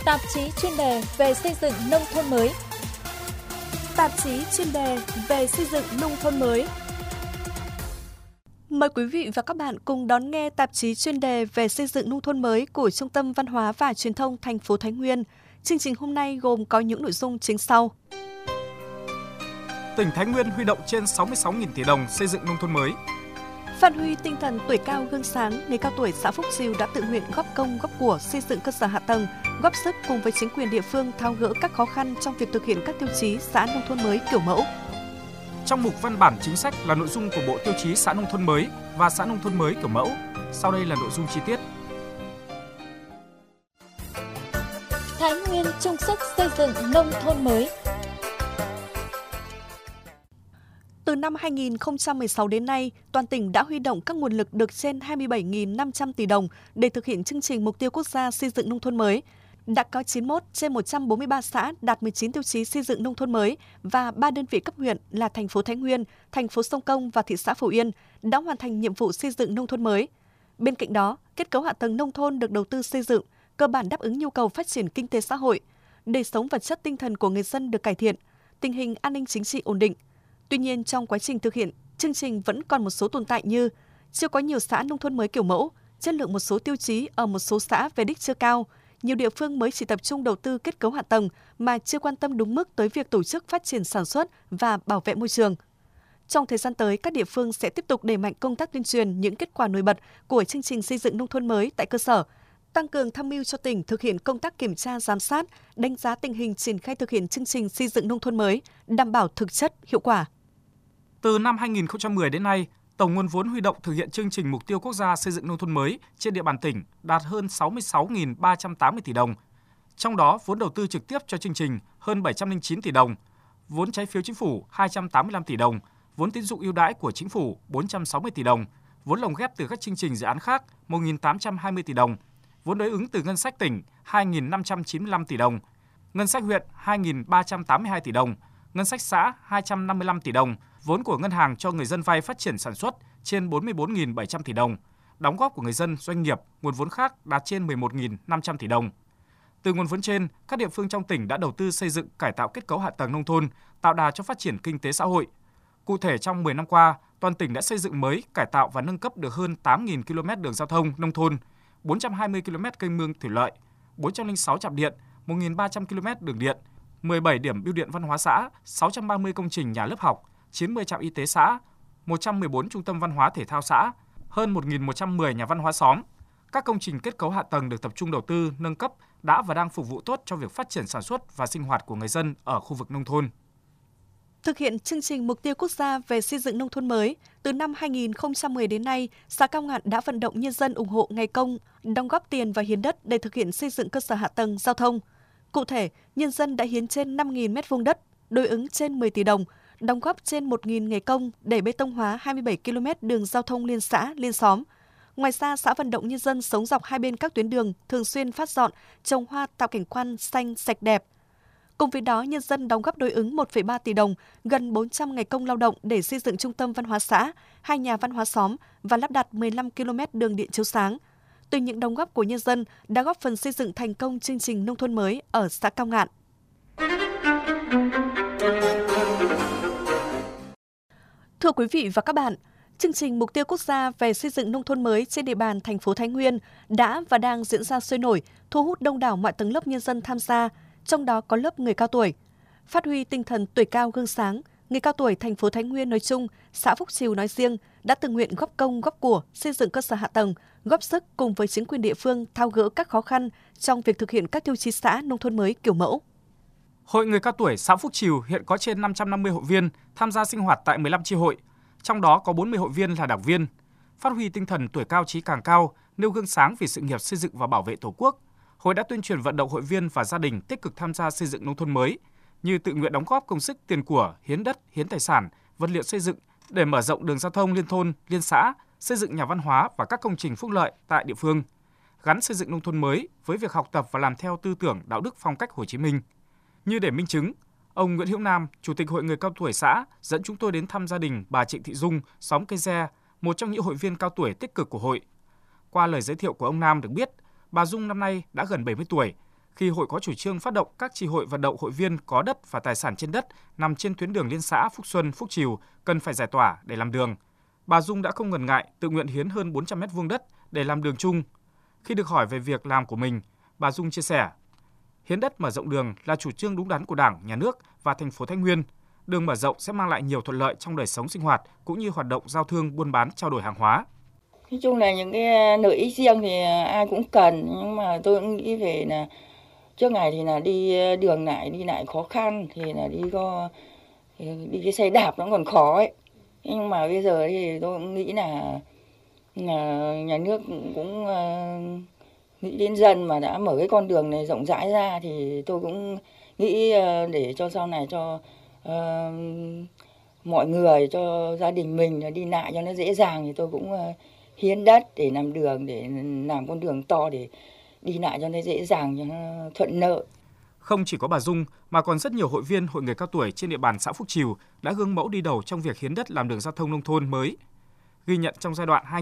tạp chí chuyên đề về xây dựng nông thôn mới. Tạp chí chuyên đề về xây dựng nông thôn mới. Mời quý vị và các bạn cùng đón nghe tạp chí chuyên đề về xây dựng nông thôn mới của Trung tâm Văn hóa và Truyền thông thành phố Thái Nguyên. Chương trình hôm nay gồm có những nội dung chính sau. Tỉnh Thái Nguyên huy động trên 66.000 tỷ đồng xây dựng nông thôn mới. Phát huy tinh thần tuổi cao gương sáng, người cao tuổi xã Phúc Chiều đã tự nguyện góp công góp của xây dựng cơ sở hạ tầng, góp sức cùng với chính quyền địa phương tháo gỡ các khó khăn trong việc thực hiện các tiêu chí xã nông thôn mới kiểu mẫu. Trong mục văn bản chính sách là nội dung của Bộ Tiêu chí xã nông thôn mới và xã nông thôn mới kiểu mẫu. Sau đây là nội dung chi tiết. Thái Nguyên chung sức xây dựng nông thôn mới. Từ năm 2016 đến nay, toàn tỉnh đã huy động các nguồn lực được trên 27.500 tỷ đồng để thực hiện chương trình mục tiêu quốc gia xây dựng nông thôn mới. Đã có 91 trên 143 xã đạt 19 tiêu chí xây dựng nông thôn mới và 3 đơn vị cấp huyện là thành phố Thái Nguyên, thành phố Sông Công và thị xã Phổ Yên đã hoàn thành nhiệm vụ xây dựng nông thôn mới. Bên cạnh đó, kết cấu hạ tầng nông thôn được đầu tư xây dựng, cơ bản đáp ứng nhu cầu phát triển kinh tế xã hội, đời sống vật chất tinh thần của người dân được cải thiện, tình hình an ninh chính trị ổn định. Tuy nhiên, trong quá trình thực hiện, chương trình vẫn còn một số tồn tại như chưa có nhiều xã nông thôn mới kiểu mẫu, chất lượng một số tiêu chí ở một số xã về đích chưa cao, nhiều địa phương mới chỉ tập trung đầu tư kết cấu hạ tầng mà chưa quan tâm đúng mức tới việc tổ chức phát triển sản xuất và bảo vệ môi trường. Trong thời gian tới, các địa phương sẽ tiếp tục đẩy mạnh công tác tuyên truyền những kết quả nổi bật của chương trình xây dựng nông thôn mới tại cơ sở, tăng cường tham mưu cho tỉnh thực hiện công tác kiểm tra giám sát, đánh giá tình hình triển khai thực hiện chương trình xây dựng nông thôn mới, đảm bảo thực chất, hiệu quả. Từ năm 2010 đến nay, tổng nguồn vốn huy động thực hiện chương trình mục tiêu quốc gia xây dựng nông thôn mới trên địa bàn tỉnh đạt hơn 66.380 tỷ đồng. Trong đó, vốn đầu tư trực tiếp cho chương trình hơn 709 tỷ đồng, vốn trái phiếu chính phủ 285 tỷ đồng, vốn tín dụng ưu đãi của chính phủ 460 tỷ đồng, vốn lồng ghép từ các chương trình dự án khác 1.820 tỷ đồng, vốn đối ứng từ ngân sách tỉnh 2.595 tỷ đồng, ngân sách huyện 2.382 tỷ đồng, ngân sách xã 255 tỷ đồng, vốn của ngân hàng cho người dân vay phát triển sản xuất trên 44.700 tỷ đồng, đóng góp của người dân, doanh nghiệp, nguồn vốn khác đạt trên 11.500 tỷ đồng. Từ nguồn vốn trên, các địa phương trong tỉnh đã đầu tư xây dựng cải tạo kết cấu hạ tầng nông thôn, tạo đà cho phát triển kinh tế xã hội. Cụ thể, trong 10 năm qua, toàn tỉnh đã xây dựng mới, cải tạo và nâng cấp được hơn 8.000 km đường giao thông nông thôn, 420 km kênh mương thủy lợi, 406 trạm điện, 1.300 km đường điện, 17 điểm bưu điện văn hóa xã, 630 công trình nhà lớp học, 90 trạm y tế xã, 114 trung tâm văn hóa thể thao xã, hơn 1.110 nhà văn hóa xóm. Các công trình kết cấu hạ tầng được tập trung đầu tư, nâng cấp đã và đang phục vụ tốt cho việc phát triển sản xuất và sinh hoạt của người dân ở khu vực nông thôn. Thực hiện chương trình mục tiêu quốc gia về xây dựng nông thôn mới, từ năm 2010 đến nay, xã Cao Ngạn đã vận động nhân dân ủng hộ ngày công, đóng góp tiền và hiến đất để thực hiện xây dựng cơ sở hạ tầng giao thông. Cụ thể, nhân dân đã hiến trên 5.000 m2 đất, đối ứng trên 10 tỷ đồng, đóng góp trên 1.000 ngày công để bê tông hóa 27 km đường giao thông liên xã, liên xóm. Ngoài ra, xã vận động nhân dân sống dọc hai bên các tuyến đường thường xuyên phát dọn, trồng hoa tạo cảnh quan xanh, sạch đẹp. Cùng với đó, nhân dân đóng góp đối ứng 1,3 tỷ đồng, gần 400 ngày công lao động để xây dựng trung tâm văn hóa xã, 2 nhà văn hóa xóm và lắp đặt 15 km đường điện chiếu sáng. Từ những đóng góp của nhân dân đã góp phần xây dựng thành công chương trình nông thôn mới ở xã Cao Ngạn. Thưa quý vị và các bạn, chương trình mục tiêu quốc gia về xây dựng nông thôn mới trên địa bàn thành phố Thái Nguyên đã và đang diễn ra sôi nổi, thu hút đông đảo mọi tầng lớp nhân dân tham gia, trong đó có lớp người cao tuổi. Phát huy tinh thần tuổi cao gương sáng, người cao tuổi thành phố Thái Nguyên nói chung, xã Phúc Chiều nói riêng đã tự nguyện góp công góp của xây dựng cơ sở hạ tầng, góp sức cùng với chính quyền địa phương tháo gỡ các khó khăn trong việc thực hiện các tiêu chí xã nông thôn mới kiểu mẫu. Hội người cao tuổi xã Phúc Chiều hiện có trên 550 hội viên tham gia sinh hoạt tại 15 chi hội, trong đó có 40 hội viên là đảng viên. Phát huy tinh thần tuổi cao chí càng cao, nêu gương sáng vì sự nghiệp xây dựng và bảo vệ Tổ quốc, hội đã tuyên truyền vận động hội viên và gia đình tích cực tham gia xây dựng nông thôn mới, như tự nguyện đóng góp công sức tiền của, hiến đất, hiến tài sản, vật liệu xây dựng để mở rộng đường giao thông liên thôn, liên xã, xây dựng nhà văn hóa và các công trình phúc lợi tại địa phương, gắn xây dựng nông thôn mới với việc học tập và làm theo tư tưởng đạo đức phong cách Hồ Chí Minh. Như để minh chứng, ông Nguyễn Hữu Nam, Chủ tịch Hội người cao tuổi xã, dẫn chúng tôi đến thăm gia đình bà Trịnh Thị Dung, xóm Cây Re, một trong những hội viên cao tuổi tích cực của hội. Qua lời giới thiệu của ông Nam được biết, bà Dung năm nay đã gần 70 tuổi, Khi hội có chủ trương phát động các chi hội vận động hội viên có đất và tài sản trên đất nằm trên tuyến đường liên xã Phúc Xuân, Phúc Trìu cần phải giải tỏa để làm đường, bà Dung đã không ngần ngại tự nguyện hiến hơn 400 mét vuông đất để làm đường chung. Khi được hỏi về việc làm của mình, bà Dung chia sẻ, hiến đất mở rộng đường là chủ trương đúng đắn của Đảng, Nhà nước và thành phố Thái Nguyên. Đường mở rộng sẽ mang lại nhiều thuận lợi trong đời sống sinh hoạt cũng như hoạt động giao thương, buôn bán, trao đổi hàng hóa. Nói chung là những cái lợi ích riêng thì ai cũng cần, nhưng mà tôi cũng nghĩ về là trước ngày thì là đi đường đi lại khó khăn, thì là đi cái xe đạp nó còn khó ấy. Nhưng mà bây giờ thì tôi cũng nghĩ là nhà nước cũng nghĩ đến dân mà đã mở cái con đường này rộng rãi ra, thì tôi cũng nghĩ để cho sau này cho mọi người, cho gia đình mình đi lại cho nó dễ dàng, thì tôi cũng hiến đất để làm đường, để làm con đường to để đi lại cho nó dễ dàng, cho nó thuận lợi. Không chỉ có bà Dung mà còn rất nhiều hội viên hội người cao tuổi trên địa bàn xã Phúc Trìu đã gương mẫu đi đầu trong việc hiến đất làm đường giao thông nông thôn mới. Ghi nhận trong giai đoạn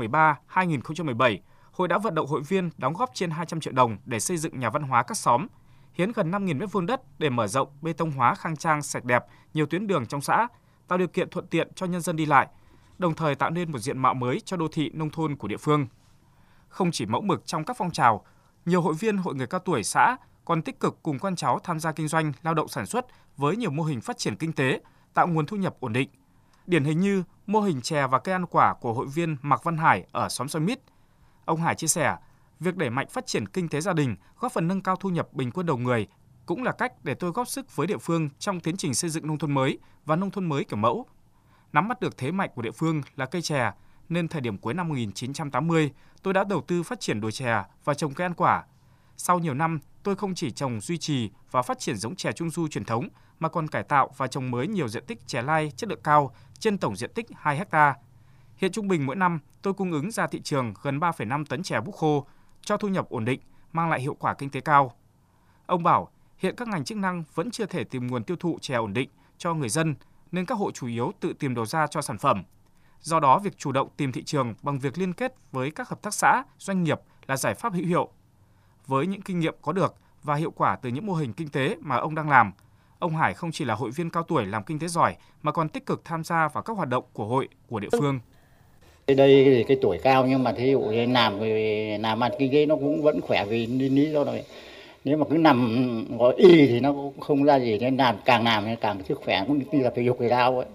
2013-2017, hội đã vận động hội viên đóng góp trên 200 triệu đồng để xây dựng nhà văn hóa các xóm, hiến gần 5.000 m2 đất để mở rộng, bê tông hóa khang trang sạch đẹp nhiều tuyến đường trong xã, tạo điều kiện thuận tiện cho nhân dân đi lại, đồng thời tạo nên một diện mạo mới cho đô thị nông thôn của địa phương. Không chỉ mẫu mực trong các phong trào, nhiều hội viên hội người cao tuổi xã còn tích cực cùng con cháu tham gia kinh doanh, lao động sản xuất với nhiều mô hình phát triển kinh tế, tạo nguồn thu nhập ổn định. Điển hình như mô hình chè và cây ăn quả của hội viên Mạc Văn Hải ở xóm Xoay Mít. Ông Hải chia sẻ, việc đẩy mạnh phát triển kinh tế gia đình, góp phần nâng cao thu nhập bình quân đầu người cũng là cách để tôi góp sức với địa phương trong tiến trình xây dựng nông thôn mới và nông thôn mới kiểu mẫu. Nắm bắt được thế mạnh của địa phương là cây chè, nên thời điểm cuối năm 1980, tôi đã đầu tư phát triển đồi chè và trồng cây ăn quả. Sau nhiều năm, tôi không chỉ trồng, duy trì và phát triển giống chè Trung Du truyền thống, mà còn cải tạo và trồng mới nhiều diện tích chè lai chất lượng cao trên tổng diện tích 2 ha. Hiện trung bình mỗi năm, tôi cung ứng ra thị trường gần 3,5 tấn chè búp khô, cho thu nhập ổn định, mang lại hiệu quả kinh tế cao. Ông bảo, hiện các ngành chức năng vẫn chưa thể tìm nguồn tiêu thụ chè ổn định cho người dân, nên các hộ chủ yếu tự tìm đầu ra cho sản phẩm. Do đó, việc chủ động tìm thị trường bằng việc liên kết với các hợp tác xã, doanh nghiệp là giải pháp hữu hiệu. Với những kinh nghiệm có được và hiệu quả từ những mô hình kinh tế mà ông đang làm, ông Hải không chỉ là hội viên cao tuổi làm kinh tế giỏi mà còn tích cực tham gia vào các hoạt động của hội, của địa phương. Đây thì cái tuổi cao nhưng mà thí dụ làm ăn kinh tế nó cũng vẫn khỏe, vì lý do là nếu mà cứ nằm ngồi y thì nó cũng không ra gì, nên càng làm càng sức khỏe, cũng như là thể dục thể thao ấy.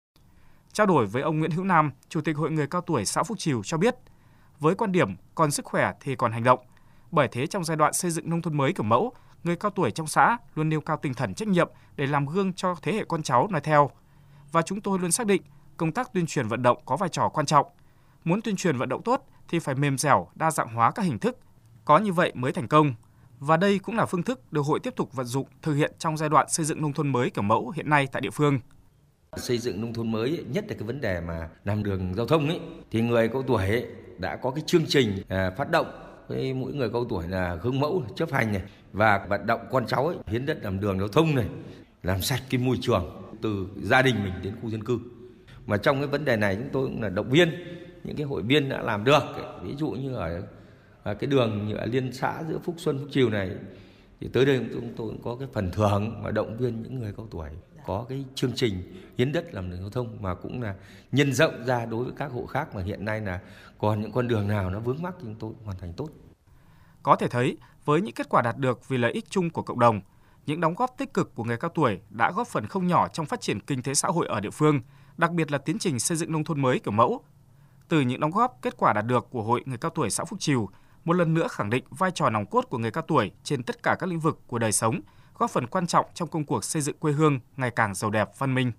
Trao đổi với ông Nguyễn Hữu Nam, Chủ tịch Hội người cao tuổi xã Phúc Trìu cho biết, với quan điểm còn sức khỏe thì còn hành động. Bởi thế trong giai đoạn xây dựng nông thôn mới kiểu mẫu, người cao tuổi trong xã luôn nêu cao tinh thần trách nhiệm để làm gương cho thế hệ con cháu noi theo. Và chúng tôi luôn xác định công tác tuyên truyền vận động có vai trò quan trọng. Muốn tuyên truyền vận động tốt thì phải mềm dẻo, đa dạng hóa các hình thức. Có như vậy mới thành công. Và đây cũng là phương thức được hội tiếp tục vận dụng thực hiện trong giai đoạn xây dựng nông thôn mới kiểu mẫu hiện nay tại địa phương. Xây dựng nông thôn mới, nhất là cái vấn đề mà làm đường giao thông ấy, thì người cao tuổi ấy đã có cái chương trình phát động với mỗi người cao tuổi là gương mẫu chấp hành này, và vận động con cháu ấy hiến đất làm đường giao thông này, làm sạch cái môi trường từ gia đình mình đến khu dân cư. Mà trong cái vấn đề này chúng tôi cũng là động viên những cái hội viên đã làm được, ví dụ như ở cái đường như ở liên xã giữa Phúc Xuân, Phúc Trìu này, thì tới đây chúng tôi cũng có cái phần thưởng và động viên những người cao tuổi có cái chương trình hiến đất làm đường giao thông, mà cũng là nhân rộng ra đối với các hộ khác mà hiện nay là còn những con đường nào nó vướng mắc thì chúng tôi hoàn thành tốt. Có thể thấy, với những kết quả đạt được vì lợi ích chung của cộng đồng, những đóng góp tích cực của người cao tuổi đã góp phần không nhỏ trong phát triển kinh tế xã hội ở địa phương, đặc biệt là tiến trình xây dựng nông thôn mới kiểu mẫu. Từ những đóng góp, kết quả đạt được của Hội người cao tuổi xã Phúc Trìu, một lần nữa khẳng định vai trò nòng cốt của người cao tuổi trên tất cả các lĩnh vực của đời sống, góp phần quan trọng trong công cuộc xây dựng quê hương ngày càng giàu đẹp, văn minh.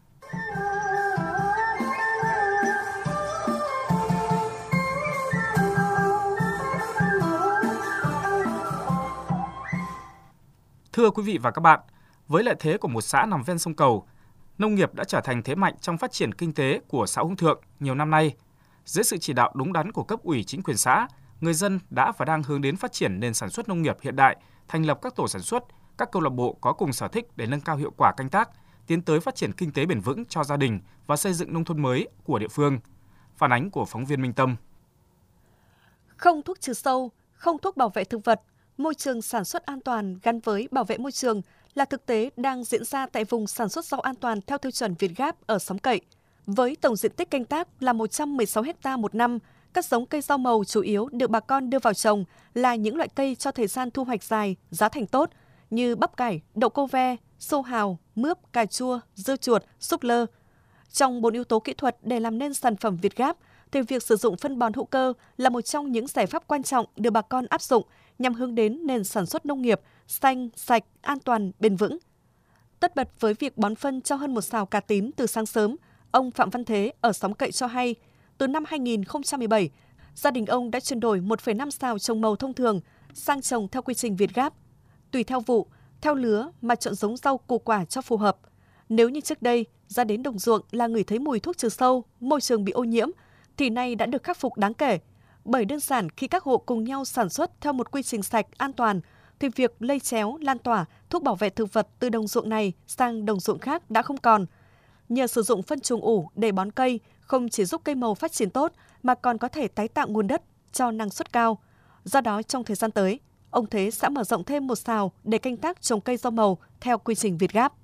Thưa quý vị và các bạn, với lợi thế của một xã nằm ven sông Cầu, nông nghiệp đã trở thành thế mạnh trong phát triển kinh tế của xã Hùng Thượng nhiều năm nay. Dưới sự chỉ đạo đúng đắn của cấp ủy chính quyền xã, người dân đã và đang hướng đến phát triển nền sản xuất nông nghiệp hiện đại, thành lập các tổ sản xuất, các câu lạc bộ có cùng sở thích để nâng cao hiệu quả canh tác, tiến tới phát triển kinh tế bền vững cho gia đình và xây dựng nông thôn mới của địa phương. Phản ánh của phóng viên Minh Tâm. Không thuốc trừ sâu, không thuốc bảo vệ thực vật, Môi trường sản xuất an toàn gắn với bảo vệ môi trường là thực tế đang diễn ra tại vùng sản xuất rau an toàn theo tiêu chuẩn Việt Gáp ở Xóm Cậy. Với tổng diện tích canh tác là 116 ha một năm, các giống cây rau màu chủ yếu được bà con đưa vào trồng là những loại cây cho thời gian thu hoạch dài, giá thành tốt như bắp cải, đậu cô ve, sô hào, mướp, cà chua, dưa chuột, súp lơ. Trong 4 yếu tố kỹ thuật để làm nên sản phẩm Việt Gáp, thì việc sử dụng phân bón hữu cơ là một trong những giải pháp quan trọng được bà con áp dụng nhằm hướng đến nền sản xuất nông nghiệp xanh, sạch, an toàn, bền vững. Tất bật với việc bón phân cho hơn 1 sào cà tím từ sáng sớm, ông Phạm Văn Thế ở Xóm Cậy cho hay, từ năm 2017, gia đình ông đã chuyển đổi 1,5 sào trồng màu thông thường sang trồng theo quy trình Việt Gáp. Tùy theo vụ, theo lứa mà chọn giống rau củ quả cho phù hợp. Nếu như trước đây, ra đến đồng ruộng là ngửi thấy mùi thuốc trừ sâu, môi trường bị ô nhiễm, thì nay đã được khắc phục đáng kể. Bởi đơn giản khi các hộ cùng nhau sản xuất theo một quy trình sạch, an toàn, thì việc lây chéo, lan tỏa thuốc bảo vệ thực vật từ đồng ruộng này sang đồng ruộng khác đã không còn. Nhờ sử dụng phân trùng ủ để bón cây, không chỉ giúp cây màu phát triển tốt mà còn có thể tái tạo nguồn đất cho năng suất cao. Do đó, trong thời gian tới, ông Thế sẽ mở rộng thêm 1 sào để canh tác trồng cây rau màu theo quy trình Việt Gáp.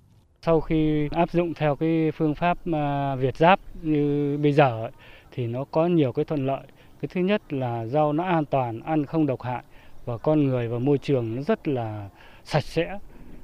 Sau khi áp dụng theo cái phương pháp Việt Gáp như bây giờ thì nó có nhiều cái thuận lợi. Cái thứ nhất là rau nó an toàn, ăn không độc hại và con người và môi trường nó rất là sạch sẽ.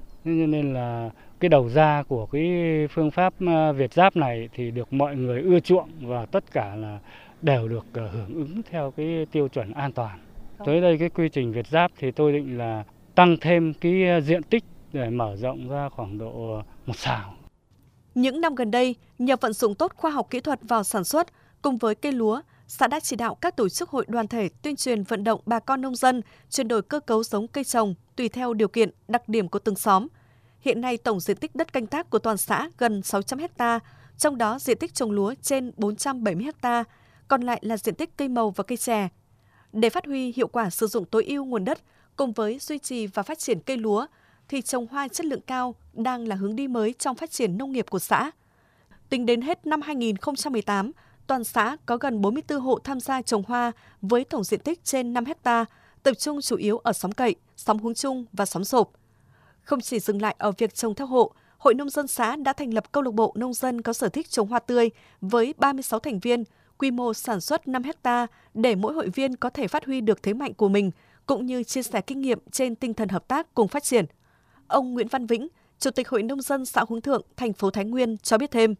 Nên là cái đầu ra của cái phương pháp Việt Gáp này thì được mọi người ưa chuộng và tất cả là đều được hưởng ứng theo cái tiêu chuẩn an toàn. Tới đây cái quy trình Việt Gáp thì tôi định là tăng thêm cái diện tích để mở rộng ra khoảng độ 1 sào. Những năm gần đây, nhờ vận dụng tốt khoa học kỹ thuật vào sản xuất, cùng với cây lúa, xã đã chỉ đạo các tổ chức hội đoàn thể tuyên truyền vận động bà con nông dân chuyển đổi cơ cấu giống cây trồng tùy theo điều kiện, đặc điểm của từng xóm. Hiện nay tổng diện tích đất canh tác của toàn xã gần 600 ha, trong đó diện tích trồng lúa trên 470 ha, còn lại là diện tích cây màu và cây chè. Để phát huy hiệu quả sử dụng tối ưu nguồn đất cùng với duy trì và phát triển cây lúa, thì trồng hoa chất lượng cao đang là hướng đi mới trong phát triển nông nghiệp của xã. Tính đến hết năm 2018, toàn xã có gần 44 hộ tham gia trồng hoa với tổng diện tích trên 5 ha, tập trung chủ yếu ở xóm Cậy, xóm Hướng Trung và xóm Sộp. Không chỉ dừng lại ở việc trồng theo hộ, Hội Nông dân xã đã thành lập câu lạc bộ nông dân có sở thích trồng hoa tươi với 36 thành viên, quy mô sản xuất 5 ha để mỗi hội viên có thể phát huy được thế mạnh của mình, cũng như chia sẻ kinh nghiệm trên tinh thần hợp tác cùng phát triển. Ông Nguyễn Văn Vĩnh, Chủ tịch Hội Nông dân xã Hướng Thượng, thành phố Thái Nguyên cho biết thêm.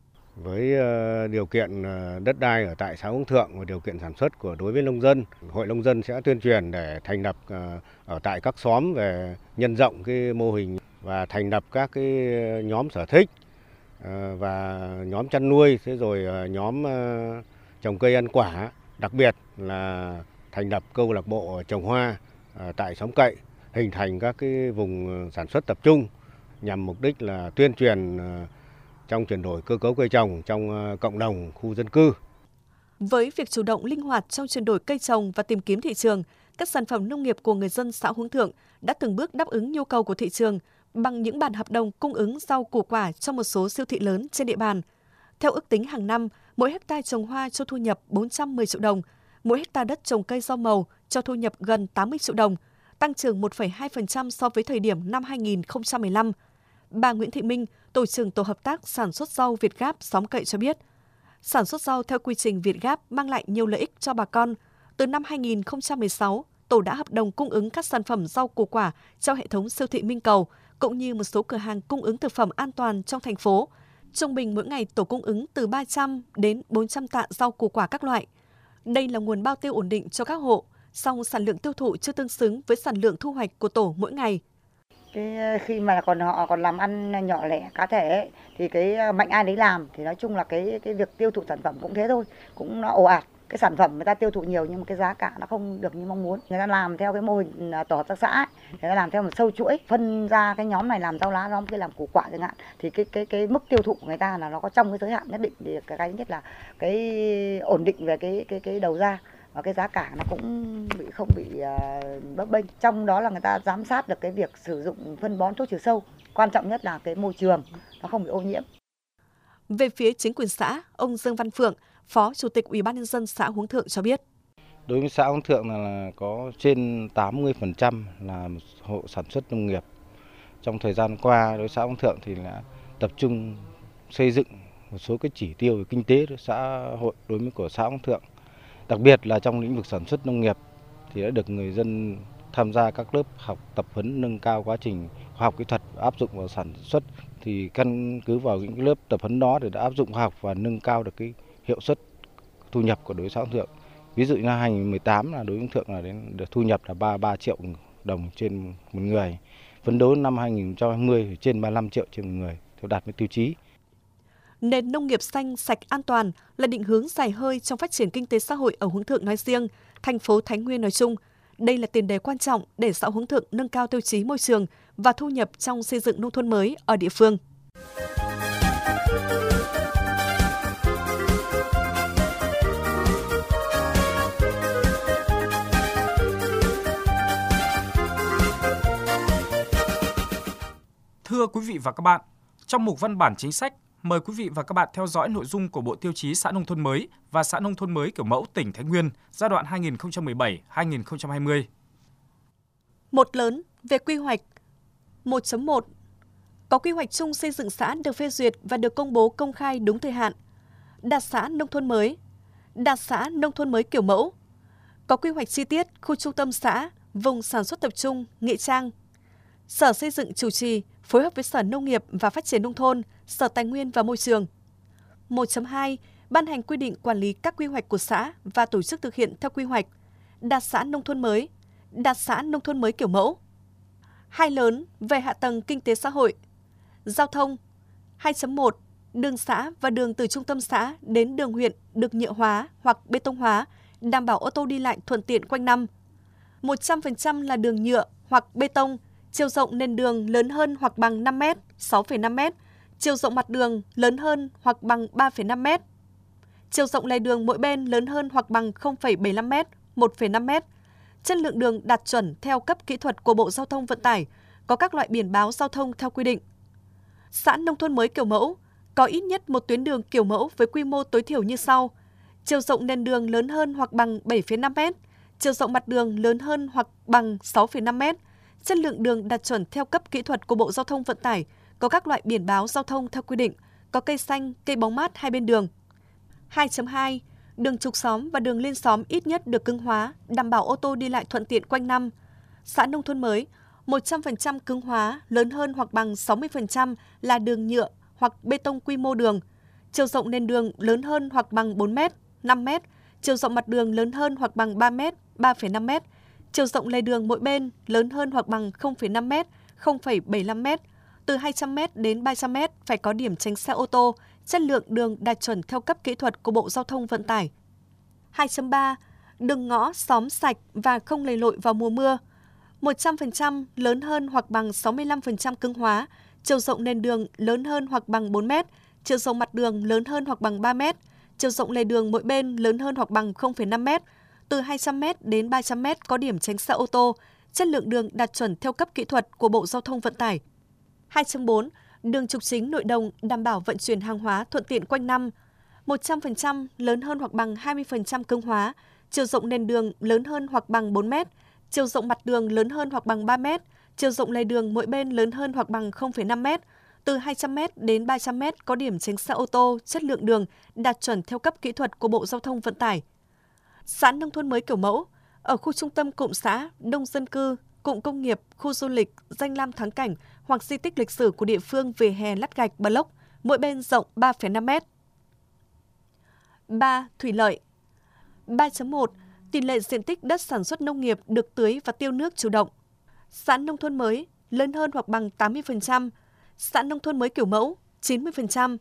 Với điều kiện đất đai ở tại xã Hướng Thượng và điều kiện sản xuất của đối với nông dân, Hội Nông dân sẽ tuyên truyền để thành lập ở tại các xóm về nhân rộng cái mô hình và thành lập các cái nhóm sở thích và nhóm chăn nuôi, thế rồi nhóm trồng cây ăn quả, đặc biệt là thành lập câu lạc bộ trồng hoa tại xóm Cậy, hình thành các cái vùng sản xuất tập trung nhằm mục đích là tuyên truyền trong chuyển đổi cơ cấu cây trồng trong cộng đồng khu dân cư. Với việc chủ động linh hoạt trong chuyển đổi cây trồng và tìm kiếm thị trường, các sản phẩm nông nghiệp của người dân xã Hướng Thượng đã từng bước đáp ứng nhu cầu của thị trường bằng những bản hợp đồng cung ứng rau củ quả cho một số siêu thị lớn trên địa bàn. Theo ước tính hàng năm, mỗi hectare trồng hoa cho thu nhập 410 triệu đồng, mỗi hectare đất trồng cây rau màu cho thu nhập gần 80 triệu đồng, tăng trưởng 1,2% so với thời điểm năm 2015. Bà Nguyễn Thị Minh, tổ trưởng tổ hợp tác sản xuất rau Việt Gáp xóm Cậy cho biết, sản xuất rau theo quy trình Việt Gáp mang lại nhiều lợi ích cho bà con. Từ năm 2016, tổ đã hợp đồng cung ứng các sản phẩm rau củ quả cho hệ thống siêu thị Minh Cầu, cũng như một số cửa hàng cung ứng thực phẩm an toàn trong thành phố. Trung bình mỗi ngày tổ cung ứng từ 300 đến 400 tạ rau củ quả các loại. Đây là nguồn bao tiêu ổn định cho các hộ, song sản lượng tiêu thụ chưa tương xứng với sản lượng thu hoạch của tổ mỗi ngày. Khi mà họ còn làm ăn nhỏ lẻ cá thể ấy, thì cái mạnh ai đấy làm, thì nói chung là cái việc tiêu thụ sản phẩm cũng thế thôi, cũng nó ồ ạt. Cái sản phẩm người ta tiêu thụ nhiều nhưng mà cái giá cả nó không được như mong muốn. Người ta làm theo cái mô hình tổ hợp tác xã ấy, người ta làm theo một sâu chuỗi, phân ra cái nhóm này làm rau lá, nhóm kia làm củ quả chẳng hạn, thì cái mức tiêu thụ của người ta là nó có trong cái giới hạn nhất định, thì cái nhất là cái ổn định về cái đầu ra. Và cái giá cả nó cũng không bị bấp bênh. Trong đó là người ta giám sát được cái việc sử dụng phân bón thuốc trừ sâu. Quan trọng nhất là cái môi trường nó không bị ô nhiễm. Về phía chính quyền xã, ông Dương Văn Phượng, Phó Chủ tịch Ủy ban nhân dân xã Hướng Thượng cho biết. Đối với xã Hướng Thượng là có trên 80% là hộ sản xuất nông nghiệp. Trong thời gian qua, đối với xã Hướng Thượng thì là tập trung xây dựng một số cái chỉ tiêu về kinh tế xã hội đối với của xã Hướng Thượng. Đặc biệt là trong lĩnh vực sản xuất nông nghiệp thì đã được người dân tham gia các lớp học tập huấn nâng cao quá trình khoa học kỹ thuật áp dụng vào sản xuất, thì căn cứ vào những lớp tập huấn đó thì đã áp dụng khoa học và nâng cao được cái hiệu suất thu nhập của đối với xã Hướng Thượng. Ví dụ năm 2018 là đối với Thượng là đến được thu nhập là 33 triệu đồng trên một người. Phấn đấu năm 2020 thì trên 35 triệu trên một người theo đạt với tiêu chí. Nền nông nghiệp xanh, sạch, an toàn là định hướng dài hơi trong phát triển kinh tế xã hội ở Hướng Thượng nói riêng, thành phố Thái Nguyên nói chung. Đây là tiền đề quan trọng để xã Hướng Thượng nâng cao tiêu chí môi trường và thu nhập trong xây dựng nông thôn mới ở địa phương. Thưa quý vị và các bạn, trong mục văn bản chính sách, mời quý vị và các bạn theo dõi nội dung của Bộ Tiêu chí xã nông thôn mới và xã nông thôn mới kiểu mẫu tỉnh Thái Nguyên giai đoạn 2017-2020. Một lớn về quy hoạch. 1.1. Có quy hoạch chung xây dựng xã được phê duyệt và được công bố công khai đúng thời hạn. Đạt xã nông thôn mới. Đạt xã nông thôn mới kiểu mẫu. Có quy hoạch chi tiết khu trung tâm xã, vùng sản xuất tập trung, Nghĩa Trang. Sở Xây dựng chủ trì, phối hợp với Sở Nông nghiệp và Phát triển Nông thôn, Sở Tài nguyên và Môi trường. 1.2. Ban hành quy định quản lý các quy hoạch của xã và tổ chức thực hiện theo quy hoạch. Đạt xã nông thôn mới. Đạt xã nông thôn mới kiểu mẫu. 2 lớn về hạ tầng kinh tế xã hội. Giao thông. 2.1. Đường xã và đường từ trung tâm xã đến đường huyện được nhựa hóa hoặc bê tông hóa, đảm bảo ô tô đi lại thuận tiện quanh năm. 100% là đường nhựa hoặc bê tông, chiều rộng nền đường lớn hơn hoặc bằng 5 m, 6,5 m, chiều rộng mặt đường lớn hơn hoặc bằng 3,5 m, chiều rộng lề đường mỗi bên lớn hơn hoặc bằng 0,75 m, 1,5 m. Chất lượng đường đạt chuẩn theo cấp kỹ thuật của Bộ Giao thông Vận tải, có các loại biển báo giao thông theo quy định. Xã nông thôn mới kiểu mẫu có ít nhất một tuyến đường kiểu mẫu với quy mô tối thiểu như sau: chiều rộng nền đường lớn hơn hoặc bằng 7,5 m, chiều rộng mặt đường lớn hơn hoặc bằng 6,5 m. Chất lượng đường đạt chuẩn theo cấp kỹ thuật của Bộ Giao thông Vận tải, có các loại biển báo giao thông theo quy định, có cây xanh, cây bóng mát hai bên đường. 2.2. Đường trục xóm và đường liên xóm ít nhất được cứng hóa, đảm bảo ô tô đi lại thuận tiện quanh năm. Xã nông thôn mới, 100% cứng hóa lớn hơn hoặc bằng 60% là đường nhựa hoặc bê tông quy mô đường. Chiều rộng nền đường lớn hơn hoặc bằng 4 m, 5 m, chiều rộng mặt đường lớn hơn hoặc bằng 3 m, 3,5 m. Chiều rộng lề đường mỗi bên lớn hơn hoặc bằng 0,5 m, 0,75 m. Từ 200 m đến 300 m phải có điểm tránh xe ô tô, chất lượng đường đạt chuẩn theo cấp kỹ thuật của Bộ Giao thông Vận tải. 2.3. Đường ngõ, xóm sạch và không lầy lội vào mùa mưa. 100% lớn hơn hoặc bằng 65% cứng hóa, chiều rộng nền đường lớn hơn hoặc bằng 4 m, chiều rộng mặt đường lớn hơn hoặc bằng 3 m, chiều rộng lề đường mỗi bên lớn hơn hoặc bằng 0,5 m. Từ 200 m đến 300 m có điểm tránh xe ô tô, chất lượng đường đạt chuẩn theo cấp kỹ thuật của Bộ Giao thông Vận tải. 2.4. Đường trục chính nội đồng đảm bảo vận chuyển hàng hóa thuận tiện quanh năm. 100% lớn hơn hoặc bằng 20% cứng hóa, chiều rộng nền đường lớn hơn hoặc bằng 4 m, chiều rộng mặt đường lớn hơn hoặc bằng 3 m, chiều rộng lề đường mỗi bên lớn hơn hoặc bằng 0,5 m. Từ 200 m đến 300 m có điểm tránh xe ô tô, chất lượng đường đạt chuẩn theo cấp kỹ thuật của Bộ Giao thông Vận tải. Xã nông thôn mới kiểu mẫu, ở khu trung tâm cụm xã, đông dân cư, cụm công nghiệp, khu du lịch, danh lam thắng cảnh hoặc di tích lịch sử của địa phương vỉa hè lát gạch, block, mỗi bên rộng 3,5 m. 3. Thủy lợi. 3.1. Tỷ lệ diện tích đất sản xuất nông nghiệp được tưới và tiêu nước chủ động. Xã nông thôn mới lớn hơn hoặc bằng 80%, xã nông thôn mới kiểu mẫu 90%.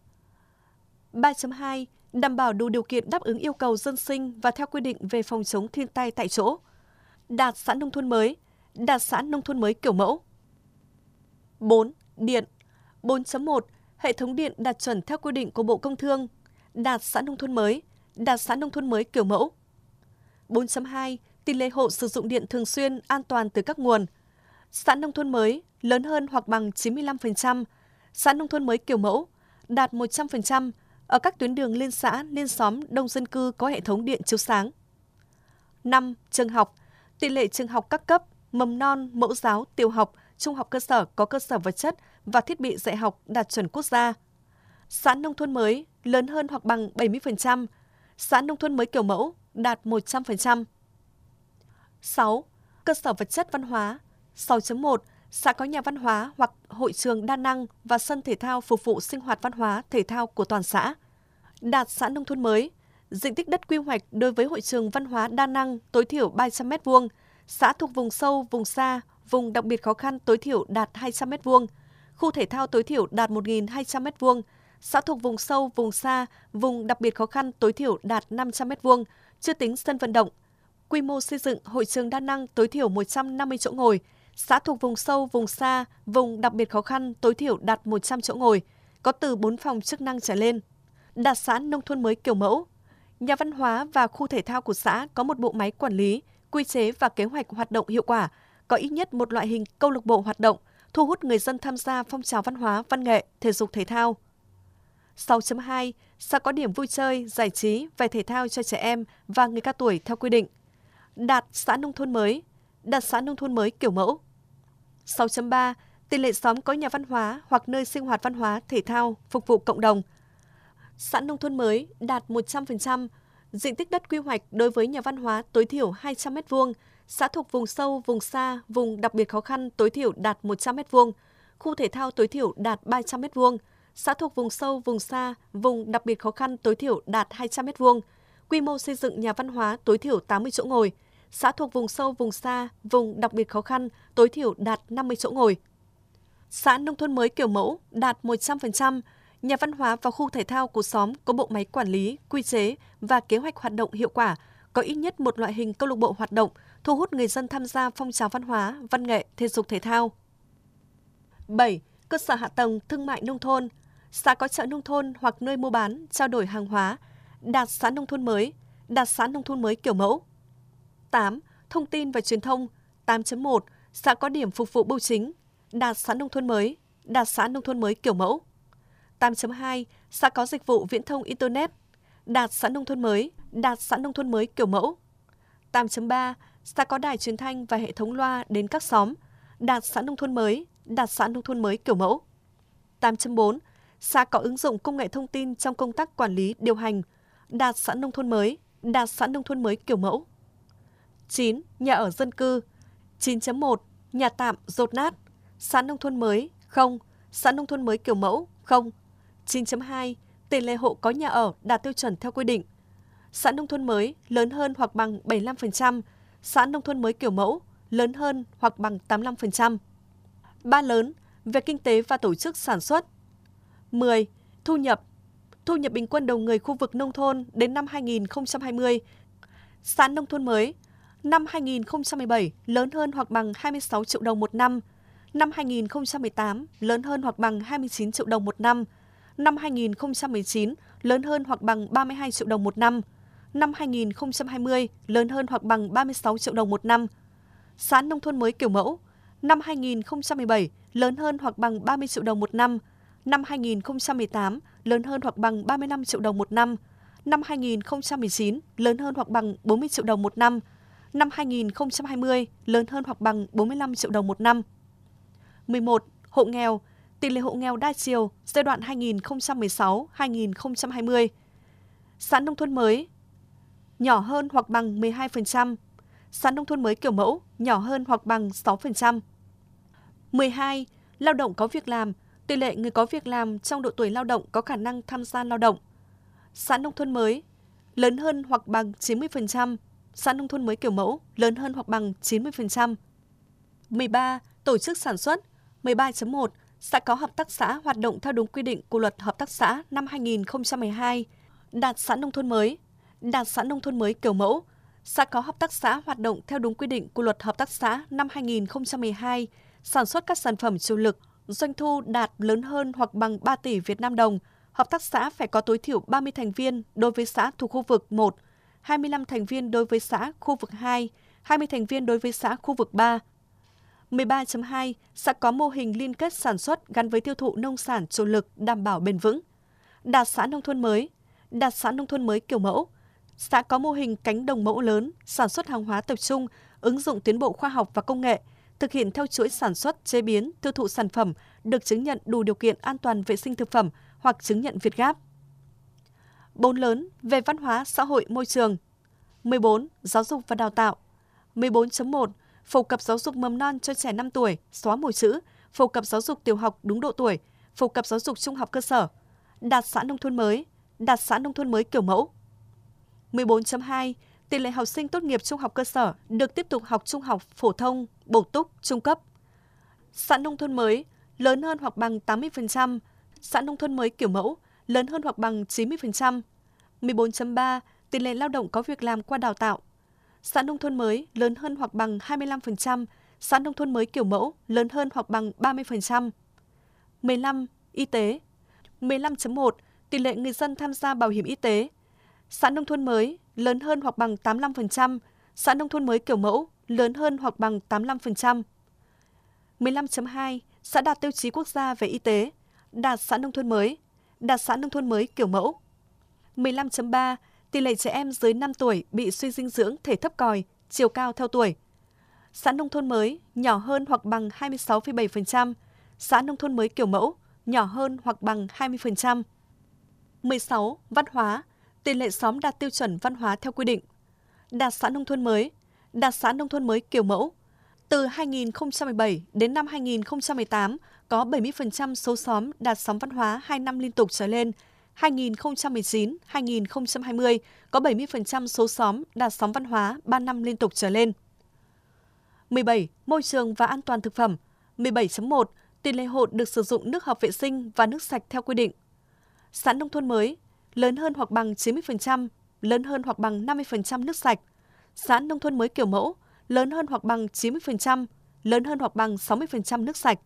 3.2. Đảm bảo đủ điều kiện đáp ứng yêu cầu dân sinh và theo quy định về phòng chống thiên tai tại chỗ. Đạt xã nông thôn mới, đạt xã nông thôn mới kiểu mẫu. 4. Điện. 4.1. Hệ thống điện đạt chuẩn theo quy định của Bộ Công Thương, đạt xã nông thôn mới, đạt xã nông thôn mới kiểu mẫu. 4.2. Tỷ lệ hộ sử dụng điện thường xuyên, an toàn từ các nguồn. Xã nông thôn mới lớn hơn hoặc bằng 95%, xã nông thôn mới kiểu mẫu đạt 100%, ở các tuyến đường liên xã, liên xóm, đông dân cư có hệ thống điện chiếu sáng. 5. Trường học. Tỷ lệ trường học các cấp, mầm non, mẫu giáo, tiểu học, trung học cơ sở có cơ sở vật chất và thiết bị dạy học đạt chuẩn quốc gia. Xã nông thôn mới lớn hơn hoặc bằng 70%. Xã nông thôn mới kiểu mẫu đạt 100%. 6. Cơ sở vật chất văn hóa. 6.1. Xã có nhà văn hóa hoặc hội trường đa năng và sân thể thao phục vụ sinh hoạt văn hóa, thể thao của toàn xã. Đạt xã nông thôn mới. Diện tích đất quy hoạch đối với hội trường văn hóa đa năng tối thiểu 300 m2. Xã thuộc vùng sâu, vùng xa, vùng đặc biệt khó khăn tối thiểu đạt 200 m2. Khu thể thao tối thiểu đạt 1.200 m2. Xã thuộc vùng sâu, vùng xa, vùng đặc biệt khó khăn tối thiểu đạt 500 m2, chưa tính sân vận động. Quy mô xây dựng hội trường đa năng tối thiểu 150 chỗ ngồi. Xã thuộc vùng sâu, vùng xa, vùng đặc biệt khó khăn tối thiểu đạt 100 chỗ ngồi, có từ 4 phòng chức năng trở lên. Đạt xã nông thôn mới kiểu mẫu. Nhà văn hóa và khu thể thao của xã có một bộ máy quản lý, quy chế và kế hoạch hoạt động hiệu quả, có ít nhất một loại hình câu lạc bộ hoạt động, thu hút người dân tham gia phong trào văn hóa, văn nghệ, thể dục thể thao. 6.2. Xã có điểm vui chơi, giải trí về thể thao cho trẻ em và người cao tuổi theo quy định. Đạt xã nông thôn mới. Đạt xã nông thôn mới kiểu mẫu. 6.3. Tỷ lệ xóm có nhà văn hóa hoặc nơi sinh hoạt văn hóa, thể thao, phục vụ cộng đồng. Xã nông thôn mới đạt 100%. Diện tích đất quy hoạch đối với nhà văn hóa tối thiểu 200 m2. Xã thuộc vùng sâu, vùng xa, vùng đặc biệt khó khăn tối thiểu đạt 100 m2. Khu thể thao tối thiểu đạt 300 m2. Xã thuộc vùng sâu, vùng xa, vùng đặc biệt khó khăn tối thiểu đạt 200 m2. Quy mô xây dựng nhà văn hóa tối thiểu 80 chỗ ngồi. Xã thuộc vùng sâu, vùng xa, vùng đặc biệt khó khăn tối thiểu đạt 50 chỗ ngồi. Xã nông thôn mới kiểu mẫu đạt 100%. Nhà văn hóa và khu thể thao của xóm có bộ máy quản lý, quy chế và kế hoạch hoạt động hiệu quả, có ít nhất một loại hình câu lạc bộ hoạt động, thu hút người dân tham gia phong trào văn hóa, văn nghệ, thể dục thể thao. 7. Cơ sở hạ tầng thương mại nông thôn. Xã có chợ nông thôn hoặc nơi mua bán, trao đổi hàng hóa. Đạt xã nông thôn mới. Đạt xã nông thôn mới kiểu mẫu. 8. Thông tin và truyền thông. 8.1. Xã có điểm phục vụ bưu chính. Đạt xã nông thôn mới. Đạt xã nông thôn mới kiểu mẫu. 8.2. Xã có dịch vụ viễn thông Internet. Đạt xã nông thôn mới. Đạt xã nông thôn mới kiểu mẫu. 8.3. Xã có đài truyền thanh và hệ thống loa đến các xóm. Đạt xã nông thôn mới. Đạt xã nông thôn mới kiểu mẫu. 8.4. Xã có ứng dụng công nghệ thông tin trong công tác quản lý, điều hành. Đạt xã nông thôn mới. Đạt xã nông thôn mới kiểu mẫu. 9. Nhà ở dân cư. 9.1. Nhà tạm, dột nát. Xã nông thôn mới, không. Xã nông thôn mới kiểu mẫu, không. 9.2. Tỷ lệ hộ có nhà ở đạt tiêu chuẩn theo quy định. Xã nông thôn mới lớn hơn hoặc bằng 75%. Xã nông thôn mới kiểu mẫu lớn hơn hoặc bằng 85%. 3 lớn về kinh tế và tổ chức sản xuất. 10. Thu nhập. Thu nhập bình quân đầu người khu vực nông thôn đến năm 2020. Xã nông thôn mới năm 2017 lớn hơn hoặc bằng 26 triệu đồng một năm. Năm 2018 lớn hơn hoặc bằng 29 triệu đồng một năm. Năm 2019 lớn hơn hoặc bằng 32 triệu đồng một năm. Năm 2020 lớn hơn hoặc bằng 36 triệu đồng một năm. Xã nông thôn mới kiểu mẫu năm 2017 lớn hơn hoặc bằng 30 triệu đồng một năm. Năm 2018 lớn hơn hoặc bằng 35 triệu đồng một năm. Năm 2019 lớn hơn hoặc bằng 40 triệu đồng một năm. Năm 2020 lớn hơn hoặc bằng 45 triệu đồng một năm. 11. Hộ nghèo. Tỷ lệ hộ nghèo đa chiều giai đoạn 2016-2020. Xã nông thôn mới nhỏ hơn hoặc bằng 12%. Xã nông thôn mới kiểu mẫu nhỏ hơn hoặc bằng 6%. 12. Lao động có việc làm. Tỷ lệ người có việc làm trong độ tuổi lao động có khả năng tham gia lao động. Xã nông thôn mới lớn hơn hoặc bằng 90%. Xã nông thôn mới kiểu mẫu lớn hơn hoặc bằng 90%. 13. Tổ chức sản xuất. 13.1. Xã có hợp tác xã hoạt động theo đúng quy định của Luật Hợp tác xã năm 2012. Đạt xã nông thôn mới. Đạt xã nông thôn mới kiểu mẫu. Xã có hợp tác xã hoạt động theo đúng quy định của Luật Hợp tác xã năm 2012, sản xuất các sản phẩm chủ lực, doanh thu đạt lớn hơn hoặc bằng 3 tỷ Việt Nam đồng. Hợp tác xã phải có tối thiểu 30 thành viên đối với xã thuộc khu vực 1, 25 thành viên đối với xã khu vực 2, 20 thành viên đối với xã khu vực 3. 13.2. Xã có mô hình liên kết sản xuất gắn với tiêu thụ nông sản chủ lực đảm bảo bền vững. Đạt xã nông thôn mới. Đạt xã nông thôn mới kiểu mẫu. Xã có mô hình cánh đồng mẫu lớn, sản xuất hàng hóa tập trung, ứng dụng tiến bộ khoa học và công nghệ, thực hiện theo chuỗi sản xuất, chế biến, tiêu thụ sản phẩm được chứng nhận đủ điều kiện an toàn vệ sinh thực phẩm hoặc chứng nhận Việt Gáp. 4 lớn về văn hóa, xã hội, môi trường. 14. Giáo dục và đào tạo. 14.1. Phổ cập giáo dục mầm non cho trẻ 5 tuổi, xóa mù chữ, phổ cập giáo dục tiểu học đúng độ tuổi, phổ cập giáo dục trung học cơ sở, đạt xã nông thôn mới, đạt xã nông thôn mới kiểu mẫu. 14.2. Tỷ lệ học sinh tốt nghiệp trung học cơ sở được tiếp tục học trung học phổ thông, bổ túc, trung cấp. Xã nông thôn mới lớn hơn hoặc bằng 80%, xã nông thôn mới kiểu mẫu lớn hơn hoặc bằng 90%. 14.3. Tỷ lệ lao động có việc làm qua đào tạo. Xã nông thôn mới lớn hơn hoặc bằng 25%, xã nông thôn mới kiểu mẫu lớn hơn hoặc bằng 30%. 15. Y tế. 15.1. Tỷ lệ người dân tham gia bảo hiểm y tế. Xã nông thôn mới lớn hơn hoặc bằng 85%, xã nông thôn mới kiểu mẫu lớn hơn hoặc bằng 85%. 15.2. Xã đạt tiêu chí quốc gia về y tế, đạt xã nông thôn mới, đạt xã nông thôn mới kiểu mẫu. 15.3. Tỷ lệ trẻ em dưới 5 tuổi bị suy dinh dưỡng thể thấp còi, chiều cao theo tuổi. Xã nông thôn mới nhỏ hơn hoặc bằng 26,7%, xã nông thôn mới kiểu mẫu nhỏ hơn hoặc bằng 20%. 16. Văn hóa. Tỷ lệ xóm đạt tiêu chuẩn văn hóa theo quy định. Đạt xã nông thôn mới, đạt xã nông thôn mới kiểu mẫu. Từ 2017 đến năm 2018, có 70% số xóm đạt xóm văn hóa 2 năm liên tục trở lên. 2019-2020, có 70% số xóm đạt xóm văn hóa 3 năm liên tục trở lên. 17. Môi trường và an toàn thực phẩm. 17.1. Tỷ lệ hộ được sử dụng nước hợp vệ sinh và nước sạch theo quy định. Xã nông thôn mới lớn hơn hoặc bằng 90%, lớn hơn hoặc bằng 50% nước sạch. Xã nông thôn mới kiểu mẫu lớn hơn hoặc bằng 90%, lớn hơn hoặc bằng 60% nước sạch.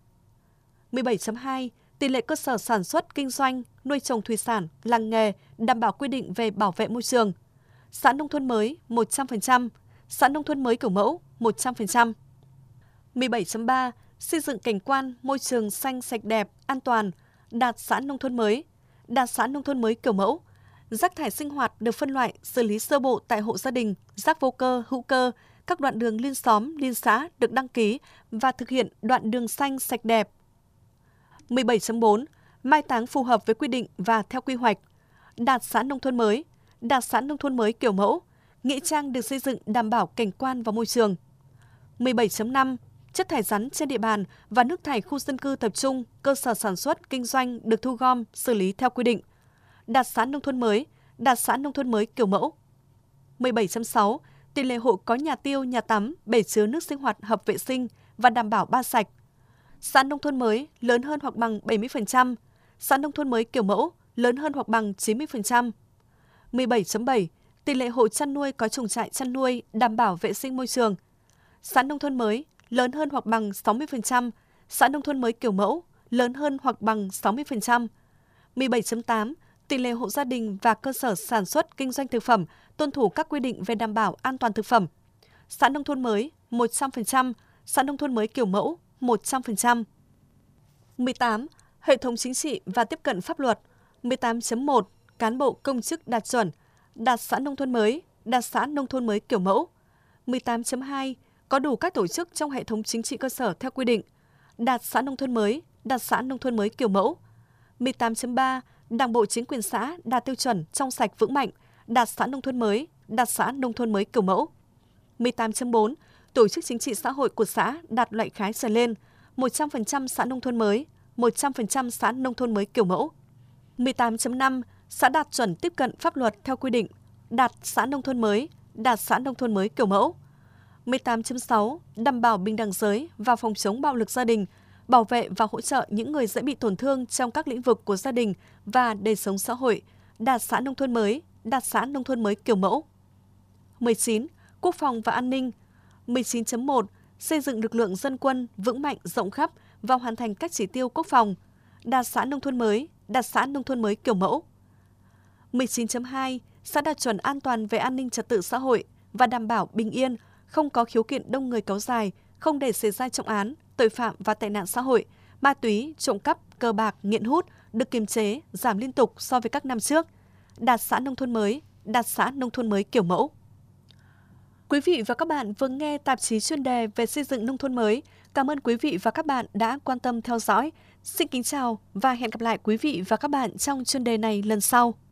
17.2. Tỷ lệ cơ sở sản xuất, kinh doanh, nuôi trồng thủy sản, làng nghề đảm bảo quy định về bảo vệ môi trường. Xã nông thôn mới 100%, xã nông thôn mới kiểu mẫu 100%. 17.3. Xây dựng cảnh quan, môi trường xanh sạch đẹp, an toàn, đạt xã nông thôn mới, đạt xã nông thôn mới kiểu mẫu. Rác thải sinh hoạt được phân loại, xử lý sơ bộ tại hộ gia đình, rác vô cơ, hữu cơ, các đoạn đường liên xóm, liên xã được đăng ký và thực hiện đoạn đường xanh sạch đẹp. 17.4. Mai táng phù hợp với quy định và theo quy hoạch. Đạt xã nông thôn mới, đạt xã nông thôn mới kiểu mẫu. Nghĩa trang được xây dựng đảm bảo cảnh quan và môi trường. 17.5. Chất thải rắn trên địa bàn và nước thải khu dân cư tập trung, cơ sở sản xuất, kinh doanh được thu gom, xử lý theo quy định. Đạt xã nông thôn mới, đạt xã nông thôn mới kiểu mẫu. 17.6. Tỷ lệ hộ có nhà tiêu, nhà tắm, bể chứa nước sinh hoạt hợp vệ sinh và đảm bảo ba sạch. Xã nông thôn mới lớn hơn hoặc bằng 70%, xã nông thôn mới kiểu mẫu lớn hơn hoặc bằng 90%. 17.7. Tỷ lệ hộ chăn nuôi có chuồng trại chăn nuôi đảm bảo vệ sinh môi trường. Xã nông thôn mới lớn hơn hoặc bằng 60%, xã nông thôn mới kiểu mẫu lớn hơn hoặc bằng 60%. 17.8. Tỷ lệ hộ gia đình và cơ sở sản xuất kinh doanh thực phẩm tuân thủ các quy định về đảm bảo an toàn thực phẩm. Xã nông thôn mới 100%, xã nông thôn mới kiểu mẫu 100%. 18. Hệ thống chính trị và tiếp cận pháp luật. 18.1. Cán bộ công chức đạt chuẩn, đạt xã nông thôn mới, đạt xã nông thôn mới kiểu mẫu. 18.2. Có đủ các tổ chức trong hệ thống chính trị cơ sở theo quy định, đạt xã nông thôn mới, đạt xã nông thôn mới kiểu mẫu. 18.3. Đảng bộ chính quyền xã đạt tiêu chuẩn trong sạch vững mạnh, đạt xã nông thôn mới, đạt xã nông thôn mới kiểu mẫu. 18.4. Tổ chức chính trị xã hội của xã đạt loại khá trở lên, 100% xã nông thôn mới, 100% xã nông thôn mới kiểu mẫu. 18.5. Xã đạt chuẩn tiếp cận pháp luật theo quy định, đạt xã nông thôn mới, đạt xã nông thôn mới kiểu mẫu. 18.6. Đảm bảo bình đẳng giới và phòng chống bạo lực gia đình, bảo vệ và hỗ trợ những người dễ bị tổn thương trong các lĩnh vực của gia đình và đời sống xã hội, đạt xã nông thôn mới, đạt xã nông thôn mới kiểu mẫu. 19. Quốc phòng và an ninh. 19.1. Xây dựng lực lượng dân quân vững mạnh rộng khắp và hoàn thành các chỉ tiêu quốc phòng, đạt xã nông thôn mới, đạt xã nông thôn mới kiểu mẫu. 19.2. Xã đạt chuẩn an toàn về an ninh trật tự xã hội và đảm bảo bình yên, không có khiếu kiện đông người kéo dài, không để xảy ra trọng án, tội phạm và tệ nạn xã hội, ma túy, trộm cắp, cờ bạc, nghiện hút được kiềm chế, giảm liên tục so với các năm trước, đạt xã nông thôn mới, đạt xã nông thôn mới kiểu mẫu. Quý vị và các bạn vừa nghe tạp chí chuyên đề về xây dựng nông thôn mới. Cảm ơn quý vị và các bạn đã quan tâm theo dõi. Xin kính chào và hẹn gặp lại quý vị và các bạn trong chuyên đề này lần sau.